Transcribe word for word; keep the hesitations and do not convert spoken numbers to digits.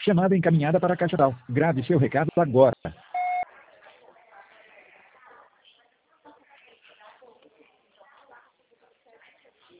Chamada encaminhada para a caixa tal. Grave seu recado agora.